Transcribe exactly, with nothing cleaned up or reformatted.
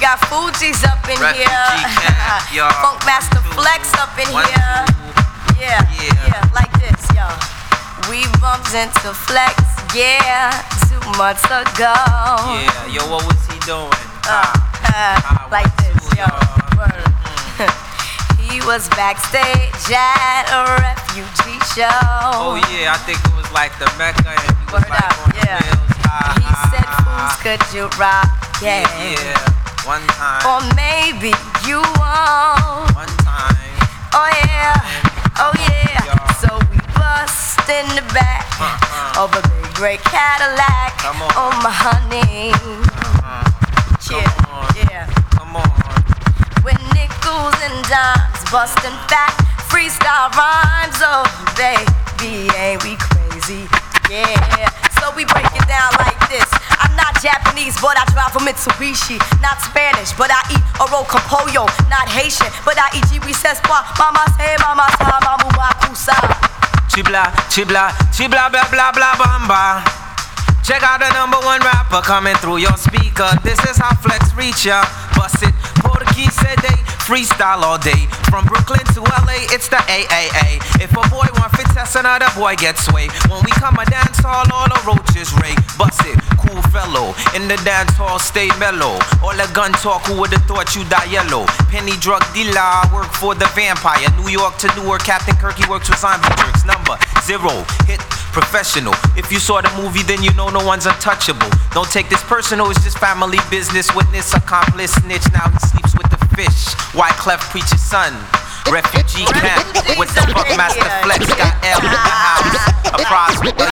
got Fuji's up in Refugee here. camp, y'all. Funk Master Flex up in One, here. two. Yeah, Yeah. yeah, like this, yo. We bumped into Flex, yeah, two months ago. Yeah, yo, what was he doing? Uh, uh, Ah, like one, this, two, yo. y'all. Word. He was backstage at a refugee show. Oh yeah, I think it was like the Mecca, and he was Word like up, on the yeah. wheels. Ah, He ah, said, ah, "Fools, could you rock?" yeah, Yeah. yeah, one time, Or maybe you won't. one time. Oh yeah, oh yeah. Yeah. So we bust in the back Uh-uh. of a big gray Cadillac. Come on. Oh my honey. Uh, Yeah, come on, yeah. come on. With nickels and dimes, busting fat, freestyle rhymes. Oh baby, ain't we crazy? Yeah. So we break it down like this. I'm not Japanese, but I drive a Mitsubishi. Not Spanish, but I eat oroco pollo. Not Haitian, but I eat jibises pa. Mama say, mama sa, mamu bakusa. Chibla, chibla, chibla, blah, blah, blah, bamba. Check out the number one rapper coming through your speaker. This is how Flex reach ya. Bust it, Portuguese said they freestyle all day. From Brooklyn to L A, it's the A A A. If a boy want fit test, another boy gets sway. When we come a dance hall, all the roaches ray. Bust it, cool fellow. In the dance hall, stay mellow. All the gun talk, who would've thought you die yellow? Penny drug dealer, I work for the vampire. New York to Newark, Captain Kirk, he works with zombie jerks. Number zero, hit professional. If you saw the movie, then you know no one's untouchable. Don't take this personal, it's just family business. Witness, accomplice, snitch, now he sleeps with the fish. Wyclef preacher's son, refugee camp. With the fuck Master Flex, got L in the house. A prosper,